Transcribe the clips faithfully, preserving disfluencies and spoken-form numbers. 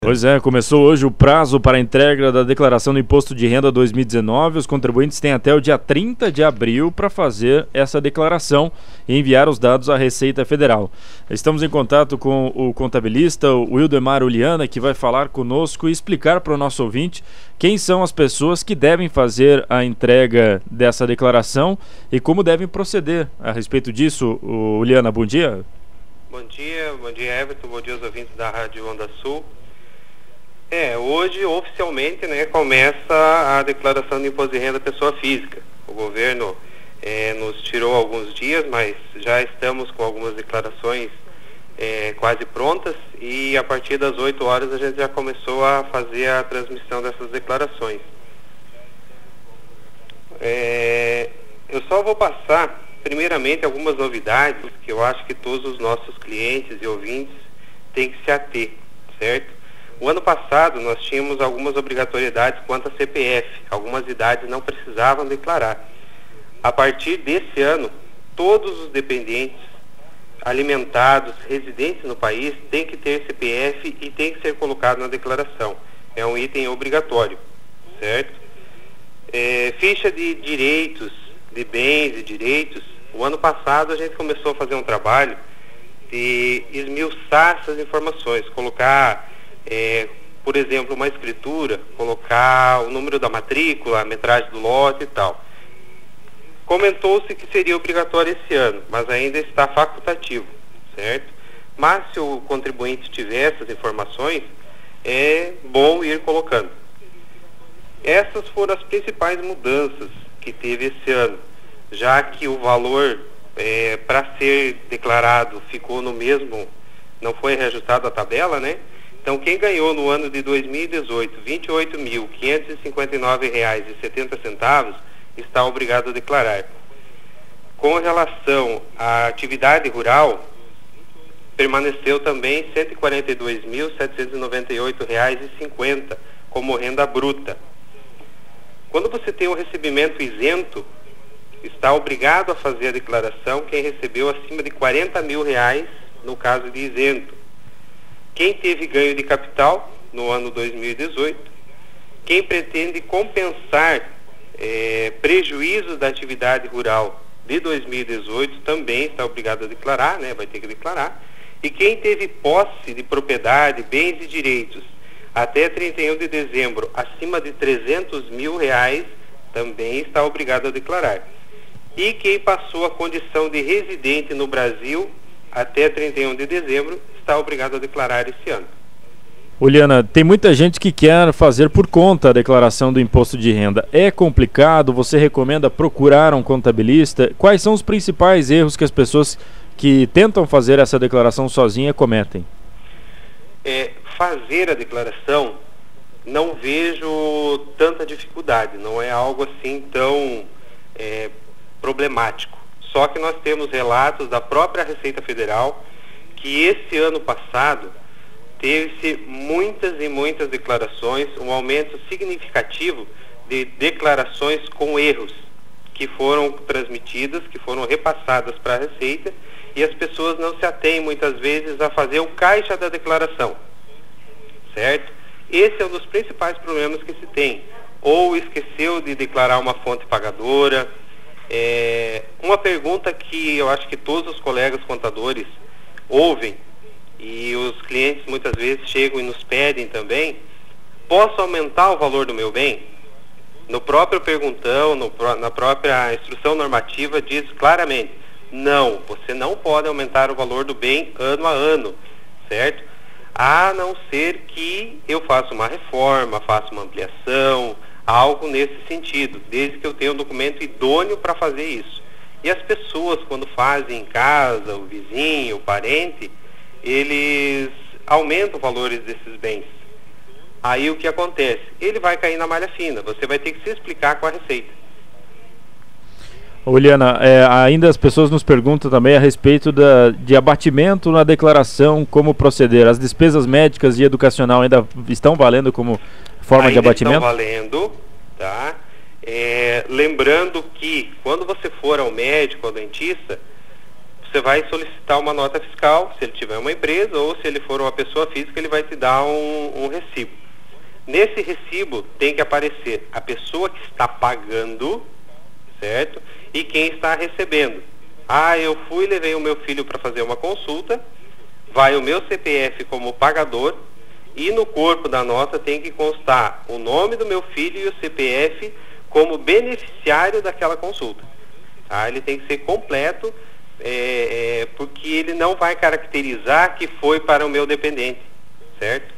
Pois é, começou hoje o prazo para a entrega da declaração do Imposto de Renda dois mil e dezenove. Os contribuintes têm até o dia trinta de abril para fazer essa declaração e enviar os dados à Receita Federal. Estamos em contato com o contabilista, o Wildemar Uliana, que vai falar conosco e explicar para o nosso ouvinte quem são as pessoas que devem fazer a entrega dessa declaração e como devem proceder a respeito disso. Uliana, bom dia. Bom dia, bom dia Everton, bom dia aos ouvintes da Rádio Onda Sul. É, hoje oficialmente, né, começa a declaração de imposto de renda pessoa física. O governo é, nos tirou alguns dias, mas já estamos com algumas declarações é, quase prontas e a partir das oito horas a gente já começou a fazer a transmissão dessas declarações. É, eu só vou passar primeiramente algumas novidades que eu acho que todos os nossos clientes e ouvintes têm que se ater, certo? O ano passado nós tínhamos algumas obrigatoriedades quanto a C P F, algumas idades não precisavam declarar. A partir desse ano, todos os dependentes alimentados, residentes no país, têm que ter C P F e tem que ser colocado na declaração. É um item obrigatório, certo? É, ficha de direitos, de bens e direitos. O ano passado a gente começou a fazer um trabalho de esmiuçar essas informações, colocar... É, por exemplo, uma escritura, colocar o número da matrícula, a metragem do lote e tal. Comentou-se que seria obrigatório esse ano, mas ainda está facultativo, certo? Mas se o contribuinte tiver essas informações, é bom ir colocando. Essas foram as principais mudanças que teve esse ano, já que o valor é, para ser declarado ficou no mesmo, não foi reajustado a tabela, né? Então, quem ganhou no ano de dois mil e dezoito vinte e oito mil, quinhentos e cinquenta e nove reais e setenta centavos está obrigado a declarar. Com relação à atividade rural, permaneceu também cento e quarenta e dois mil, setecentos e noventa e oito reais e cinquenta centavos como renda bruta. Quando você tem um recebimento isento, está obrigado a fazer a declaração quem recebeu acima de quarenta mil reais no caso de isento. Quem teve ganho de capital no ano dois mil e dezoito, quem pretende compensar é, prejuízos da atividade rural de dois mil e dezoito também está obrigado a declarar, né? Vai ter que declarar. E quem teve posse de propriedade, bens e direitos até trinta e um de dezembro acima de trezentos mil reais também está obrigado a declarar. E quem passou a condição de residente no Brasil até trinta e um de dezembro está obrigado a declarar esse ano. Uliana, tem muita gente que quer fazer por conta a declaração do imposto de renda. É complicado? Você recomenda procurar um contabilista? Quais são os principais erros que as pessoas que tentam fazer essa declaração sozinha cometem? É, fazer a declaração, não vejo tanta dificuldade, não é algo assim tão é, problemático. Só que nós temos relatos da própria Receita Federal que esse ano passado teve-se muitas e muitas declarações, um aumento significativo de declarações com erros que foram transmitidas, que foram repassadas para a Receita e as pessoas não se atêm muitas vezes a fazer o caixa da declaração, certo? Esse é um dos principais problemas que se tem. Ou esqueceu de declarar uma fonte pagadora. É, uma pergunta que eu acho que todos os colegas contadores ouvem e os clientes muitas vezes chegam e nos pedem também: posso aumentar o valor do meu bem? No próprio perguntão, no, na própria instrução normativa diz claramente: não, você não pode aumentar o valor do bem ano a ano, certo? A não ser que eu faça uma reforma, faça uma ampliação, algo nesse sentido, desde que eu tenha um documento idôneo para fazer isso. E as pessoas, quando fazem em casa, o vizinho, o parente, eles aumentam os valores desses bens. Aí o que acontece? Ele vai cair na malha fina, você vai ter que se explicar com a Receita. Uliana, é, ainda as pessoas nos perguntam também a respeito da, de abatimento na declaração, como proceder. As despesas médicas e educacional ainda estão valendo como forma ainda de abatimento? Estão valendo, tá? É, lembrando que quando você for ao médico, ao dentista, você vai solicitar uma nota fiscal, se ele tiver uma empresa, ou se ele for uma pessoa física, ele vai te dar um, um recibo. Nesse recibo tem que aparecer a pessoa que está pagando, certo? E quem está recebendo. Ah, eu fui e levei o meu filho para fazer uma consulta, vai o meu C P F como pagador, e no corpo da nota tem que constar o nome do meu filho e o C P F como beneficiário daquela consulta. Tá? Ele tem que ser completo, é, é, porque ele não vai caracterizar que foi para o meu dependente, certo?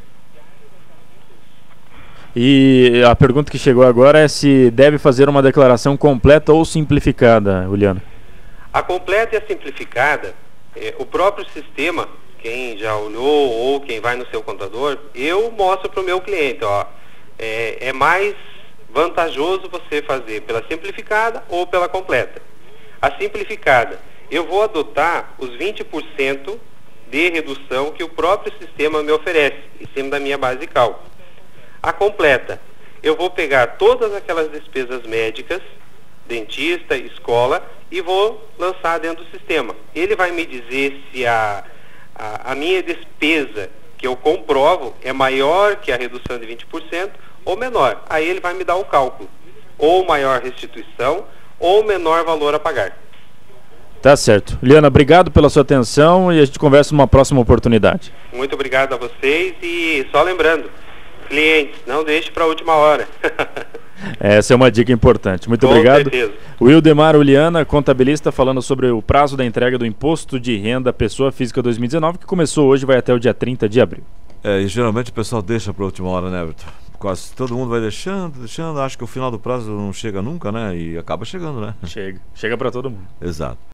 E a pergunta que chegou agora é se deve fazer uma declaração completa ou simplificada, Juliana. A completa e a simplificada, é, o próprio sistema, quem já olhou ou quem vai no seu contador, eu mostro para o meu cliente, ó, é, é mais vantajoso você fazer pela simplificada ou pela completa. A simplificada, eu vou adotar os vinte por cento de redução que o próprio sistema me oferece, em cima da minha base de cálculo. A completa, eu vou pegar todas aquelas despesas médicas, dentista, escola, e vou lançar dentro do sistema. Ele vai me dizer se a, a, a minha despesa que eu comprovo é maior que a redução de vinte por cento ou menor. Aí ele vai me dar o cálculo, ou maior restituição, ou menor valor a pagar. Tá certo. Juliana, obrigado pela sua atenção e a gente conversa numa próxima oportunidade. Muito obrigado a vocês e só lembrando, clientes, não deixe para a última hora. Essa é uma dica importante. Muito Com obrigado. certeza. Wildemar Uliana, contabilista, falando sobre o prazo da entrega do Imposto de Renda Pessoa Física dois mil e dezenove, que começou hoje e vai até o dia trinta de abril. É, e geralmente o pessoal deixa para a última hora, né, Everton? Quase todo mundo vai deixando, deixando, acha que o final do prazo não chega nunca, né? E acaba chegando, né? Chega. Chega para todo mundo. Exato.